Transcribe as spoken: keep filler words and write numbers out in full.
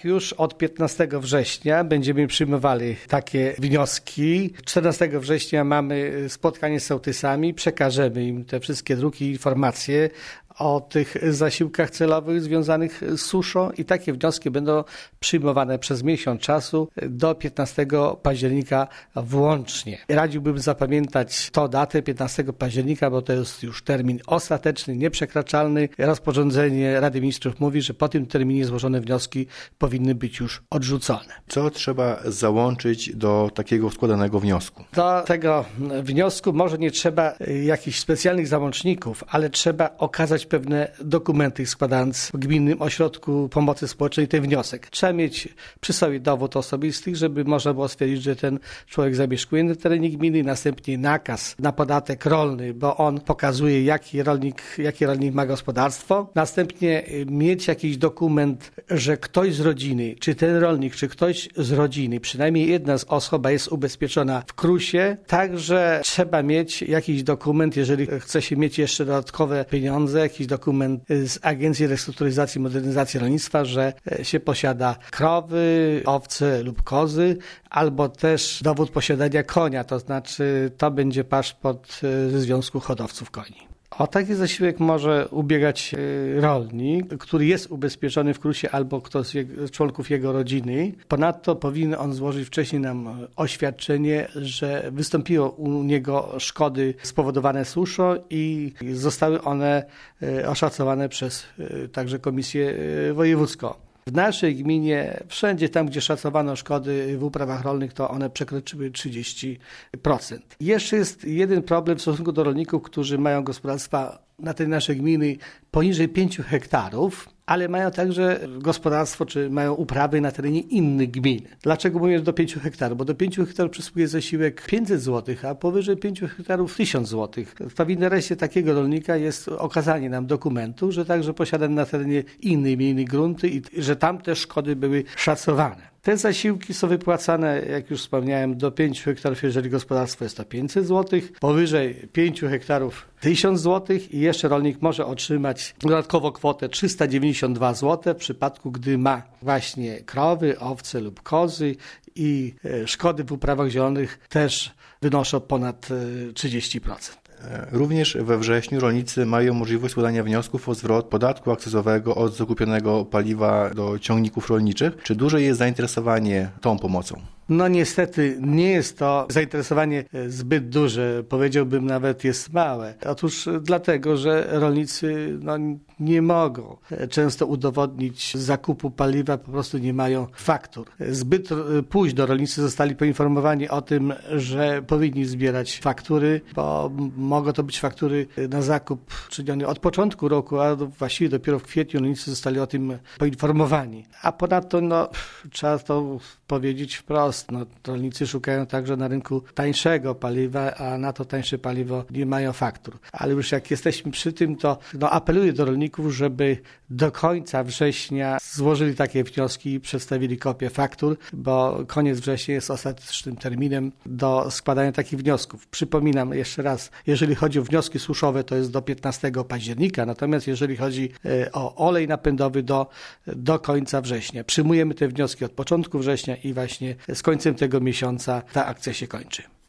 Tak, już od piętnastego września będziemy przyjmowali takie wnioski. czternastego września mamy spotkanie z sołtysami, przekażemy im te wszystkie druki i informacje o tych zasiłkach celowych związanych z suszą i takie wnioski będą przyjmowane przez miesiąc czasu do piętnastego października włącznie. Radziłbym zapamiętać tę datę piętnastego października, bo to jest już termin ostateczny, nieprzekraczalny. Rozporządzenie Rady Ministrów mówi, że po tym terminie złożone wnioski powinny być już odrzucone. Co trzeba załączyć do takiego składanego wniosku? Do tego wniosku może nie trzeba jakichś specjalnych załączników, ale trzeba okazać pewne dokumenty, składając w Gminnym Ośrodku Pomocy Społecznej ten wniosek. Trzeba mieć przy sobie dowód osobisty, żeby można było stwierdzić, że ten człowiek zamieszkuje na terenie gminy, następnie nakaz na podatek rolny, bo on pokazuje, jaki rolnik, jaki rolnik ma gospodarstwo. Następnie mieć jakiś dokument, że ktoś z rodziny, czy ten rolnik, czy ktoś z rodziny, przynajmniej jedna z osoba jest ubezpieczona w krusie. Także trzeba mieć jakiś dokument, jeżeli chce się mieć jeszcze dodatkowe pieniądze, jakiś dokument z Agencji Restrukturyzacji i Modernizacji Rolnictwa, że się posiada krowy, owce lub kozy, albo też dowód posiadania konia, to znaczy to będzie paszport ze Związku Hodowców Koni. O taki zasiłek może ubiegać rolnik, który jest ubezpieczony w krusie albo ktoś z jego, członków jego rodziny. Ponadto powinien on złożyć wcześniej nam oświadczenie, że wystąpiło u niego szkody spowodowane suszą i zostały one oszacowane przez także Komisję Wojewódzką. W naszej gminie, wszędzie tam, gdzie szacowano szkody w uprawach rolnych, to one przekroczyły trzydzieści procent. Jeszcze jest jeden problem w stosunku do rolników, którzy mają gospodarstwa na tej naszej gminy poniżej pięciu hektarów, ale mają także gospodarstwo, czy mają uprawy na terenie innych gmin. Dlaczego mówię do pięciu hektarów? Bo do pięciu hektarów przysługuje zasiłek pięćset złotych, a powyżej pięciu hektarów tysiąc złotych. To w interesie takiego rolnika jest okazanie nam dokumentu, że także posiada na terenie innej gminy grunty i że tam te szkody były szacowane. Te zasiłki są wypłacane, jak już wspomniałem, do pięciu hektarów, jeżeli gospodarstwo jest to pięćset złotych, powyżej pięciu hektarów tysiąc złotych i jeszcze rolnik może otrzymać dodatkowo kwotę trzysta dziewięćdziesiąt dwa złote w przypadku, gdy ma właśnie krowy, owce lub kozy i szkody w uprawach zielonych też wynoszą ponad trzydzieści procent. Również we wrześniu rolnicy mają możliwość składania wniosków o zwrot podatku akcyzowego od zakupionego paliwa do ciągników rolniczych. Czy duże jest zainteresowanie tą pomocą? No niestety nie jest to zainteresowanie zbyt duże, powiedziałbym nawet jest małe. Otóż dlatego, że rolnicy no, nie mogą często udowodnić zakupu paliwa, po prostu nie mają faktur. Zbyt późno rolnicy zostali poinformowani o tym, że powinni zbierać faktury, bo mogą to być faktury na zakup czyniony od początku roku, a właściwie dopiero w kwietniu rolnicy zostali o tym poinformowani. A ponadto no, trzeba to powiedzieć wprost. No, rolnicy szukają także na rynku tańszego paliwa, a na to tańsze paliwo nie mają faktur. Ale już jak jesteśmy przy tym, to no, apeluję do rolników, żeby do końca września złożyli takie wnioski i przedstawili kopię faktur, bo koniec września jest ostatecznym terminem do składania takich wniosków. Przypominam jeszcze raz, jeżeli chodzi o wnioski suszowe, to jest do piętnastego października, natomiast jeżeli chodzi o olej napędowy, do, do końca września. Przyjmujemy te wnioski od początku września i właśnie z końcem tego miesiąca ta akcja się kończy.